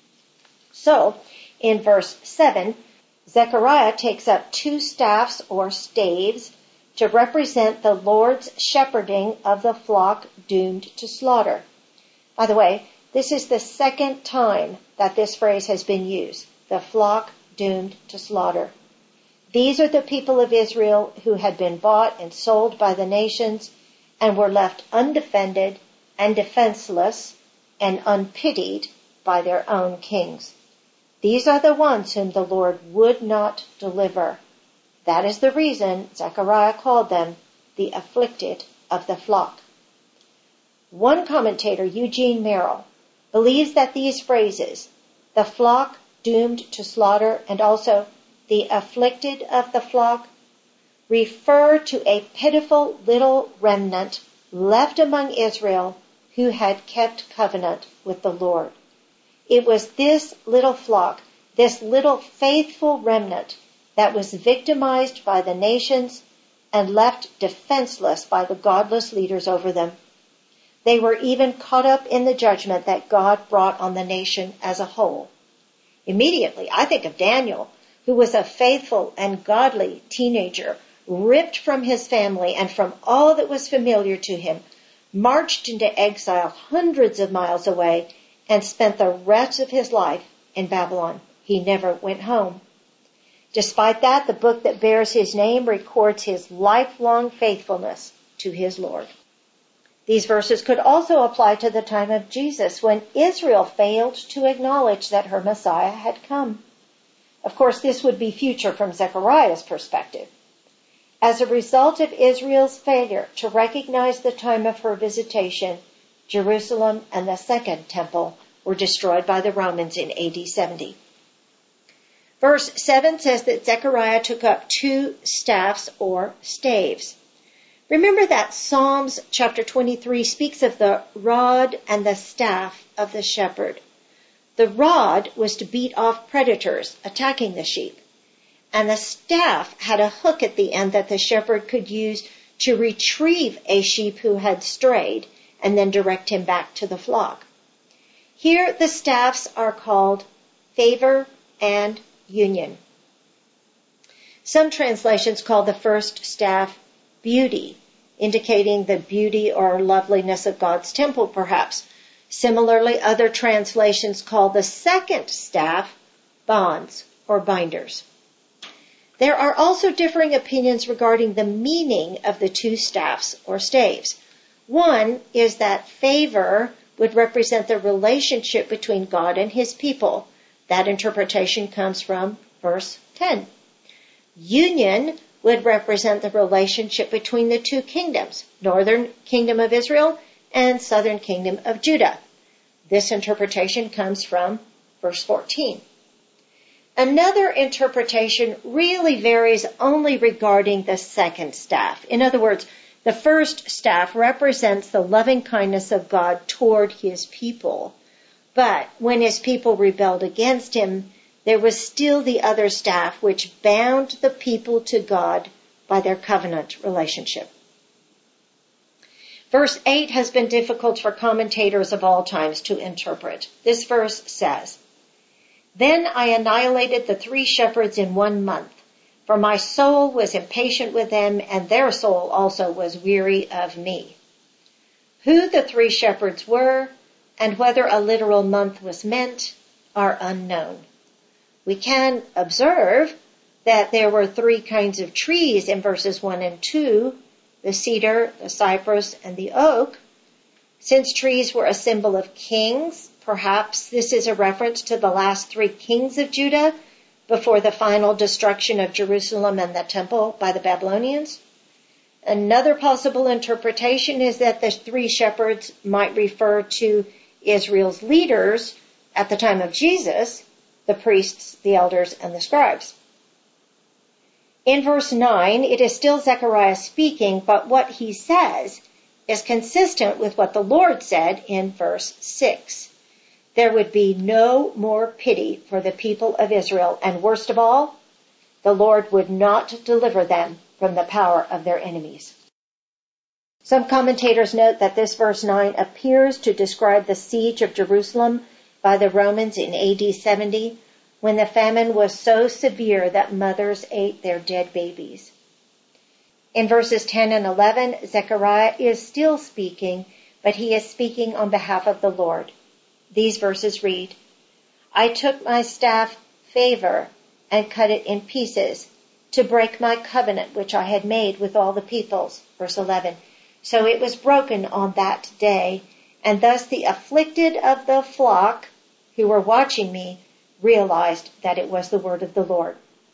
So, in verse 7, Zechariah takes up 2 staffs or staves to represent the Lord's shepherding of the flock doomed to slaughter. By the way, this is the second time that this phrase has been used, the flock doomed to slaughter. These are the people of Israel who had been bought and sold by the nations and were left undefended and defenseless and unpitied by their own kings. These are the ones whom the Lord would not deliver. That is the reason Zechariah called them the afflicted of the flock. One commentator, Eugene Merrill, believes that these phrases, the flock doomed to slaughter and also the afflicted of the flock, refer to a pitiful little remnant left among Israel who had kept covenant with the Lord. It was this little flock, this little faithful remnant, that was victimized by the nations and left defenseless by the godless leaders over them. They were even caught up in the judgment that God brought on the nation as a whole. Immediately, I think of Daniel, who was a faithful and godly teenager, ripped from his family and from all that was familiar to him, marched into exile hundreds of miles away, and spent the rest of his life in Babylon. He never went home. Despite that, the book that bears his name records his lifelong faithfulness to his Lord. These verses could also apply to the time of Jesus, when Israel failed to acknowledge that her Messiah had come. Of course, this would be future from Zechariah's perspective. As a result of Israel's failure to recognize the time of her visitation, Jerusalem and the Second Temple were destroyed by the Romans in AD 70. Verse 7 says that Zechariah took up 2 staffs or staves. Remember that Psalms chapter 23 speaks of the rod and the staff of the shepherd. The rod was to beat off predators attacking the sheep, and the staff had a hook at the end that the shepherd could use to retrieve a sheep who had strayed and then direct him back to the flock. Here the staffs are called favor and union. Some translations call the first staff beauty, indicating the beauty or loveliness of God's temple, perhaps. Similarly, other translations call the second staff bonds or binders. There are also differing opinions regarding the meaning of the two staffs or staves. One is that favor would represent the relationship between God and his people. That interpretation comes from verse 10. Union would represent the relationship between the two kingdoms, northern kingdom of Israel and southern kingdom of Judah. This interpretation comes from verse 14. Another interpretation really varies only regarding the second staff. In other words, the first staff represents the loving kindness of God toward his people. But when his people rebelled against him, there was still the other staff which bound the people to God by their covenant relationship. Verse 8 has been difficult for commentators of all times to interpret. This verse says, "Then I annihilated the 3 shepherds in 1 month, for my soul was impatient with them, and their soul also was weary of me." Who the 3 shepherds were, and whether a literal month was meant, are unknown. We can observe that there were 3 kinds of trees in verses 1 and 2, the cedar, the cypress, and the oak. Since trees were a symbol of kings, perhaps this is a reference to the last 3 kings of Judah before the final destruction of Jerusalem and the temple by the Babylonians. Another possible interpretation is that the 3 shepherds might refer to Israel's leaders at the time of Jesus, the priests, the elders, and the scribes. In verse 9, it is still Zechariah speaking, but what he says is consistent with what the Lord said in verse 6. There would be no more pity for the people of Israel, and worst of all, the Lord would not deliver them from the power of their enemies. Some commentators note that this verse 9 appears to describe the siege of Jerusalem by the Romans in AD 70, when the famine was so severe that mothers ate their dead babies. In verses 10 and 11, Zechariah is still speaking, but he is speaking on behalf of the Lord. These verses read, "I took my staff, favor, and cut it in pieces, to break my covenant which I had made with all the peoples." Verse 11, "So it was broken on that day, and thus the afflicted of the flock who were watching me realized that it was the word of the Lord."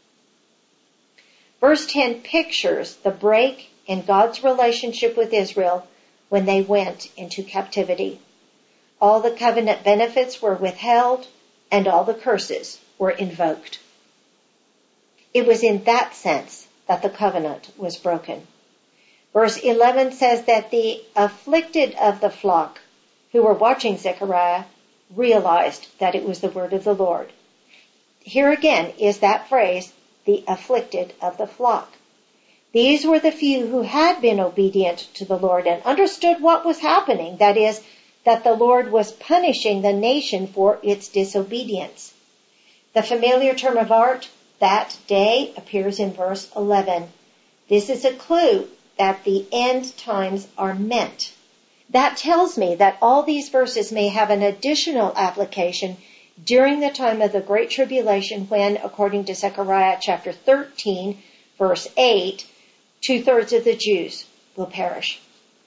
Verse 10 pictures the break in God's relationship with Israel when they went into captivity. All the covenant benefits were withheld, and all the curses were invoked. It was in that sense that the covenant was broken. Verse 11 says that the afflicted of the flock who were watching Zechariah realized that it was the word of the Lord. Here again is that phrase, the afflicted of the flock. These were the few who had been obedient to the Lord and understood what was happening, that is, that the Lord was punishing the nation for its disobedience. The familiar term of art, that day, appears in verse 11. This is a clue that the end times are meant. That tells me that all these verses may have an additional application during the time of the Great Tribulation when, according to Zechariah chapter 13, verse 8, 2/3 of the Jews will perish.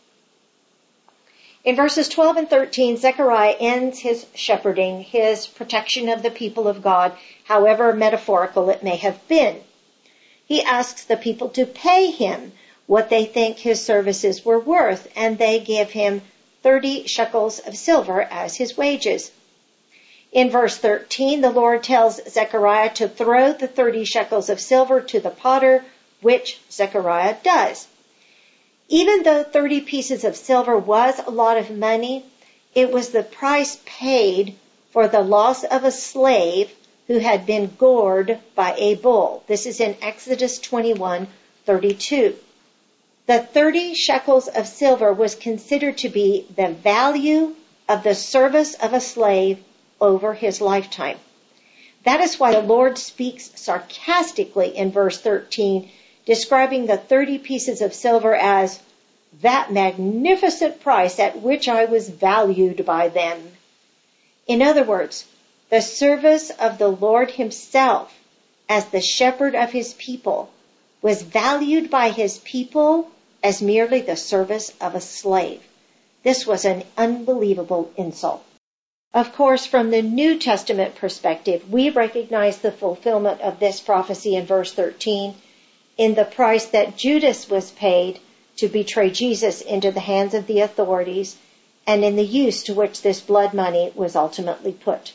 In verses 12 and 13, Zechariah ends his shepherding, his protection of the people of God, however metaphorical it may have been. He asks the people to pay him what they think his services were worth, and they give him 30 shekels of silver as his wages. In verse 13, the Lord tells Zechariah to throw the 30 shekels of silver to the potter, which Zechariah does. Even though 30 pieces of silver was a lot of money, it was the price paid for the loss of a slave who had been gored by a bull. This is in Exodus 21:32. The 30 shekels of silver was considered to be the value of the service of a slave over his lifetime. That is why the Lord speaks sarcastically in verse 13, describing the 30 pieces of silver as that magnificent price at which I was valued by them. In other words, the service of the Lord himself as the shepherd of his people was valued by his people as merely the service of a slave. This was an unbelievable insult. Of course, from the New Testament perspective, we recognize the fulfillment of this prophecy in verse 13 in the price that Judas was paid to betray Jesus into the hands of the authorities and in the use to which this blood money was ultimately put.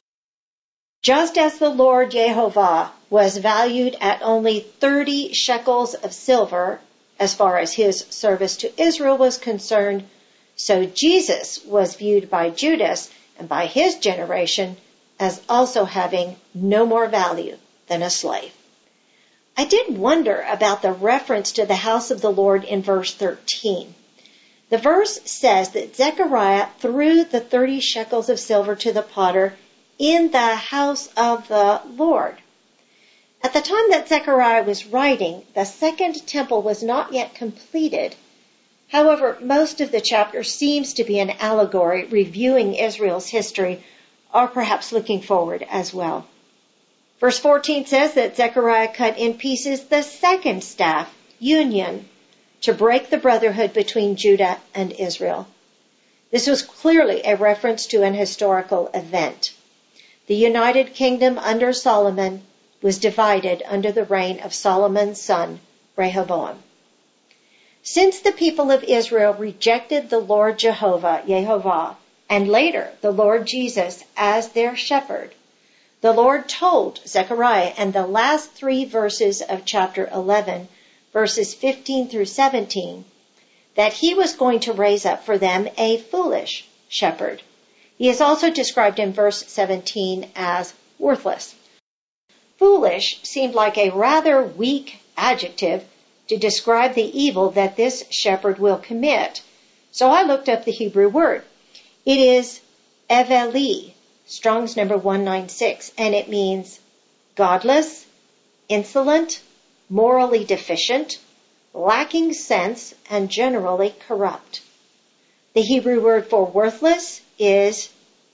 Just as the Lord Jehovah was valued at only 30 shekels of silver as far as his service to Israel was concerned, so Jesus was viewed by Judas and by his generation as also having no more value than a slave. I did wonder about the reference to the house of the Lord in verse 13. The verse says that Zechariah threw the 30 shekels of silver to the potter in the house of the Lord. At the time that Zechariah was writing, the second temple was not yet completed. However, most of the chapter seems to be an allegory reviewing Israel's history, or perhaps looking forward as well. Verse 14 says that Zechariah cut in pieces the second staff, union, to break the brotherhood between Judah and Israel. This was clearly a reference to an historical event. The United Kingdom under Solomon was divided under the reign of Solomon's son, Rehoboam. Since the people of Israel rejected the Lord Jehovah, and later the Lord Jesus as their shepherd, the Lord told Zechariah in the last 3 verses of chapter 11, verses 15 through 17, that he was going to raise up for them a foolish shepherd. He is also described in verse 17 as worthless. Foolish seemed like a rather weak adjective to describe the evil that this shepherd will commit. So I looked up the Hebrew word. It is eveli, Strong's number 196, and it means godless, insolent, morally deficient, lacking sense, and generally corrupt. The Hebrew word for worthless is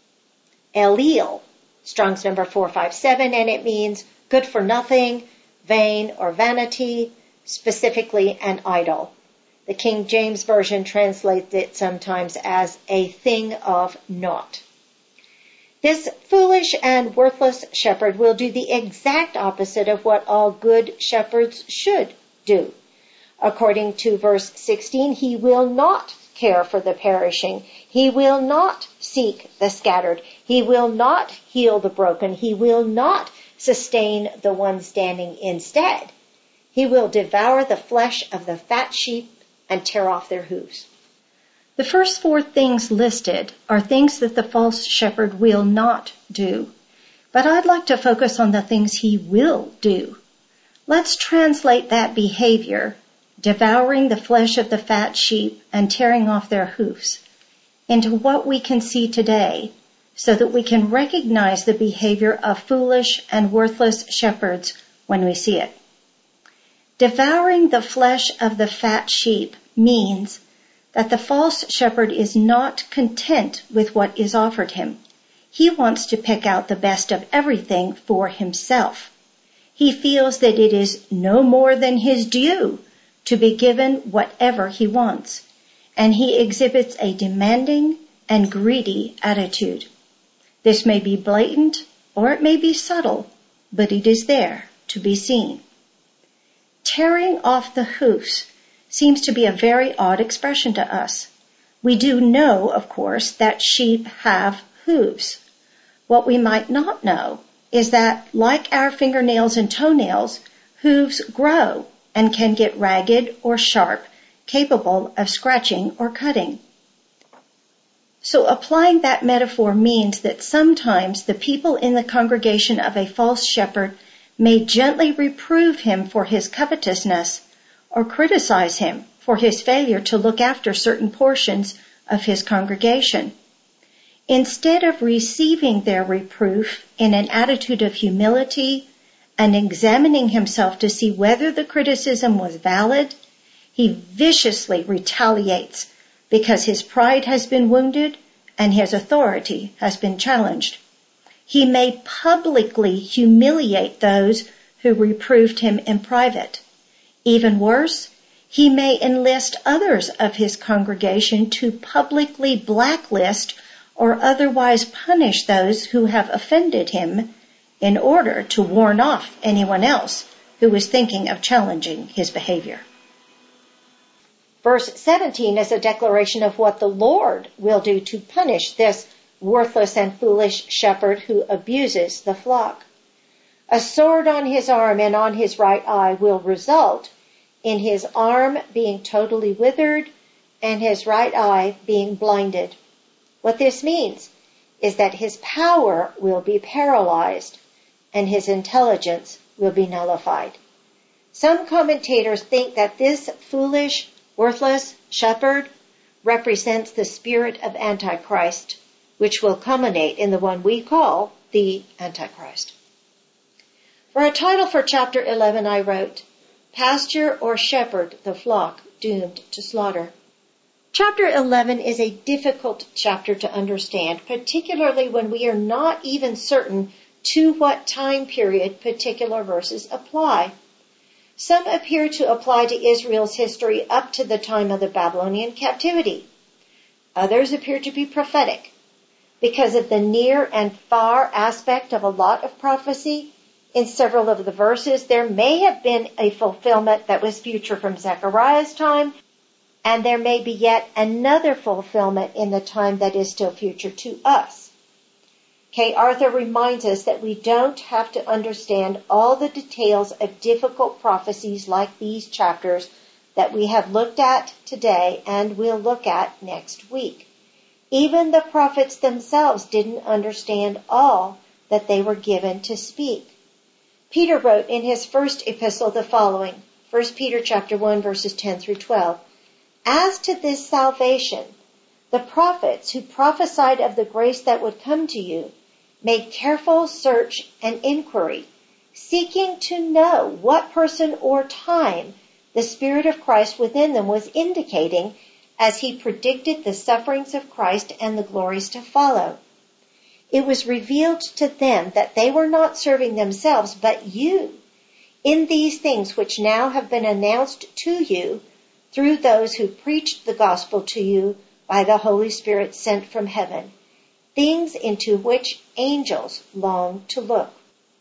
elil, Strong's number 457, and it means good for nothing, vain or vanity, specifically an idol. The King James Version translates it sometimes as a thing of naught. This foolish and worthless shepherd will do the exact opposite of what all good shepherds should do. According to verse 16, he will not care for the perishing. He will not seek the scattered. He will not heal the broken. He will not sustain the one standing instead. He will devour the flesh of the fat sheep and tear off their hooves. The first 4 things listed are things that the false shepherd will not do. But I'd like to focus on the things he will do. Let's translate that behavior, devouring the flesh of the fat sheep and tearing off their hoofs, into what we can see today so that we can recognize the behavior of foolish and worthless shepherds when we see it. Devouring the flesh of the fat sheep means that the false shepherd is not content with what is offered him. He wants to pick out the best of everything for himself. He feels that it is no more than his due to be given whatever he wants, and he exhibits a demanding and greedy attitude. This may be blatant or it may be subtle, but it is there to be seen. Tearing off the hoofs seems to be a very odd expression to us. We do know, of course, that sheep have hooves. What we might not know is that, like our fingernails and toenails, hooves grow and can get ragged or sharp, capable of scratching or cutting. So applying that metaphor means that sometimes the people in the congregation of a false shepherd may gently reprove him for his covetousness or criticize him for his failure to look after certain portions of his congregation. Instead of receiving their reproof in an attitude of humility and examining himself to see whether the criticism was valid, he viciously retaliates because his pride has been wounded and his authority has been challenged. He may publicly humiliate those who reproved him in private. Even worse, he may enlist others of his congregation to publicly blacklist or otherwise punish those who have offended him in order to warn off anyone else who is thinking of challenging his behavior. Verse 17 is a declaration of what the Lord will do to punish this worthless and foolish shepherd who abuses the flock. A sword on his arm and on his right eye will result in his arm being totally withered and his right eye being blinded. What this means is that his power will be paralyzed and his intelligence will be nullified. Some commentators think that this foolish, worthless shepherd represents the spirit of Antichrist, which will culminate in the one we call the Antichrist. For a title for chapter 11, I wrote, Pasture or Shepherd the Flock Doomed to Slaughter. Chapter 11 is a difficult chapter to understand, particularly when we are not even certain to what time period particular verses apply. Some appear to apply to Israel's history up to the time of the Babylonian captivity. Others appear to be prophetic. Because of the near and far aspect of a lot of prophecy, in several of the verses, there may have been a fulfillment that was future from Zechariah's time, and there may be yet another fulfillment in the time that is still future to us. Kay Arthur reminds us that we don't have to understand all the details of difficult prophecies like these chapters that we have looked at today and will look at next week. Even the prophets themselves didn't understand all that they were given to speak. Peter wrote in his first epistle the following, 1 Peter chapter 1 verses 10 through 12. As to this salvation, the prophets who prophesied of the grace that would come to you made careful search and inquiry, seeking to know what person or time the Spirit of Christ within them was indicating as he predicted the sufferings of Christ and the glories to follow. It was revealed to them that they were not serving themselves, but you, in these things which now have been announced to you through those who preached the gospel to you by the Holy Spirit sent from heaven, things into which angels long to look.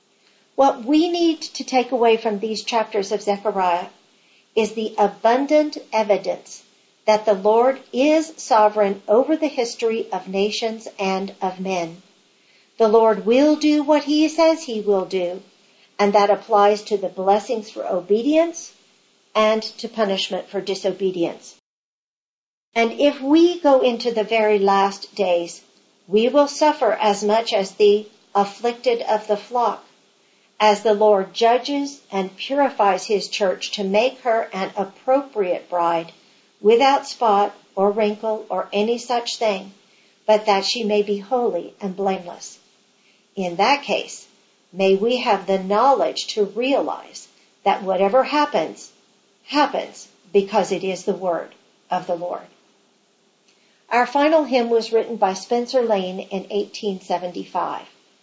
What we need to take away from these chapters of Zechariah is the abundant evidence that the Lord is sovereign over the history of nations and of men. The Lord will do what he says he will do, and that applies to the blessings for obedience and to punishment for disobedience. And if we go into the very last days, we will suffer as much as the afflicted of the flock, as the Lord judges and purifies his church to make her an appropriate bride, without spot or wrinkle or any such thing, but that she may be holy and blameless. In that case, may we have the knowledge to realize that whatever happens, happens because it is the word of the Lord. Our final hymn was written by Spencer Lane in 1875.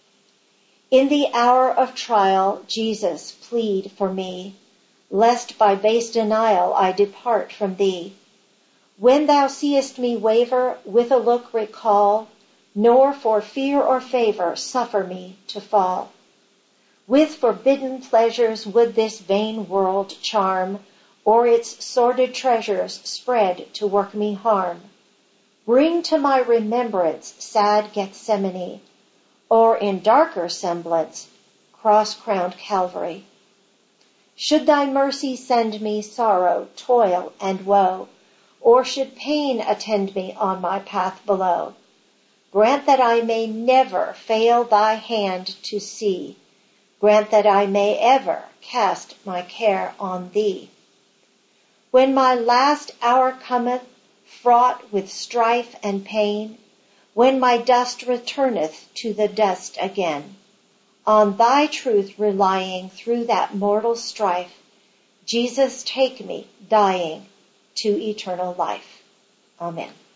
In the hour of trial, Jesus, plead for me, lest by base denial I depart from thee. When thou seest me waver, with a look recall, nor for fear or favor suffer me to fall. With forbidden pleasures would this vain world charm, or its sordid treasures spread to work me harm. Bring to my remembrance sad Gethsemane, or in darker semblance, cross-crowned Calvary. Should thy mercy send me sorrow, toil, and woe, or should pain attend me on my path below, grant that I may never fail thy hand to see. Grant that I may ever cast my care on thee. When my last hour cometh, fraught with strife and pain, when my dust returneth to the dust again, on thy truth relying through that mortal strife, Jesus, take me, dying, to eternal life. Amen.